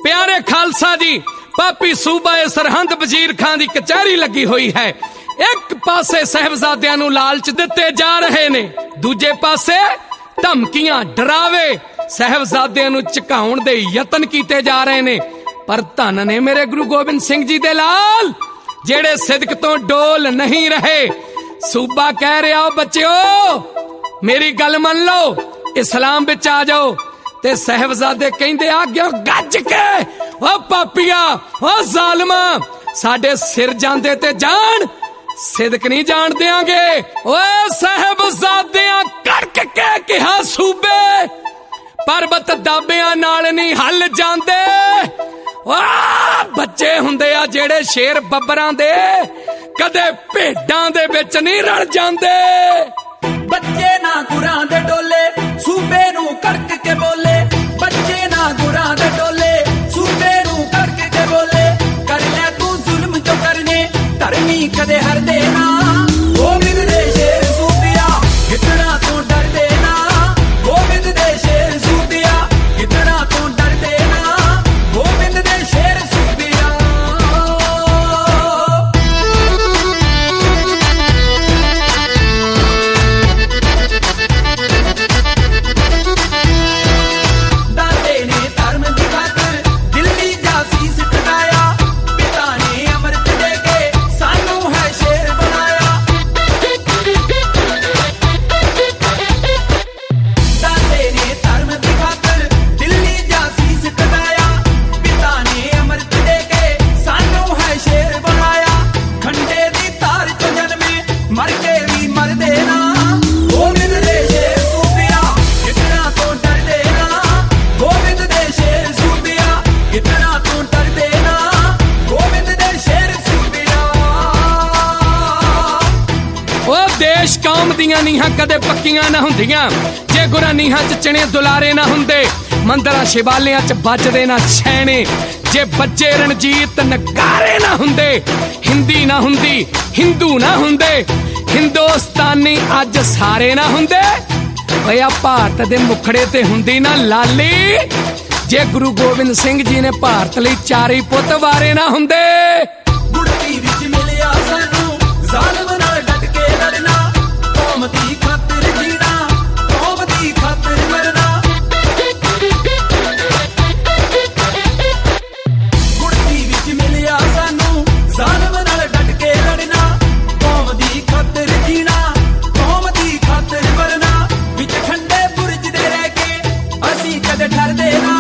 प्यारे खालसा जी, पापी सूबा सरहंद वजीर खान की कचहरी लगी हुई है। एक पासे साहिबजादियां नूं लालच दिते जा रहे ने, दूजे पासे धमकियां डरावे साहिबजादियां नूं झुकाउण दे यतन कीते जा रहे ने। पर धन ने मेरे गुरु गोबिंद सिंह जी दे लाल, जेड़े सिदक तो डोल नहीं रहे। सूबा कह रहा हो बच्चों, मेरी गल मन लो, इस्लाम विच आ जाओ। ते साहिबजादे कहंदे आ गया गज के, ओ पापिया, ओ जालिमा, साडे सिर जांदे ते जान, सिदक नहीं जान देंगे। ओए साहिबजादियां कड़क के कहा सूबे, पर्वत दाबियां नाल नहीं हल जांदे। बच्चे हुंदे आ जेड़े शेर बब्बरां दे, कदे भेडां दे विच नहीं रल जांदे। बच्चे ना गुरां दे डोले, सूबे नूं कड़क के बोले। बच्चे ना गुरां दे डोले, सूबे नूं कड़क के बोले। कर ले तू जुल्म जो करने, धर्मी कदे हर देना। गोविंद दे शेर सूबिया, कितना तू डर देना। गोविंद दे शेर सूबिया, कितना तू डर देना। गोविंद दे शेर सूबिया। दादे ने धर्म दी खातिर दिल्ली जासीस कटाया, पिता ने अमृत दे के सानू है शेर बनाया। दादे ने धर्म दी खातिर दिल्ली जासीस कटाया, पिता ने अमृत दे के सानू है शेर बनाया। खंडे दी तार च जन्मे, मर के भी मर देना। गोविंद दे शेर सूबिया, कितना तो डर देना। गोविंद दे शेर सूबिया, कितना तो डर देना। गोविंद दे शेर सूबिया। ओ देश कौम दियां नीहां कदे पक्कियां ना हुंदियां, जे गुरा नीहां च चने दुलारे ना हुंदे। मंदरां शिवालियां च बजदे ना छैने, जे बच्चे रणजीत नगारे ना हुंदे। हिंदी ना हुंदी, हिंदू ना हुंदे, हिंदुस्तानी अज सारे ना हुंदे। भैया भारत दे मुखड़े ते हुंदी ना लाली, जे गुरु गोबिंद सिंह जी ने भारत लई चारे पुत वारे ना हुंदे। गुड़ती विच मिलिया सानू, जालिम नाल डट के लड़ना। कौम दी खातिर जीना, कौम दी खातिर मरना। गुड़ती विच मिलिया सानू, जालिम नाल डट के लड़ना। कौम दी खातिर जीना, कौम दी खातिर मरना। विच ठंडे बुरज दे रह के असीं कदे डरदे ना।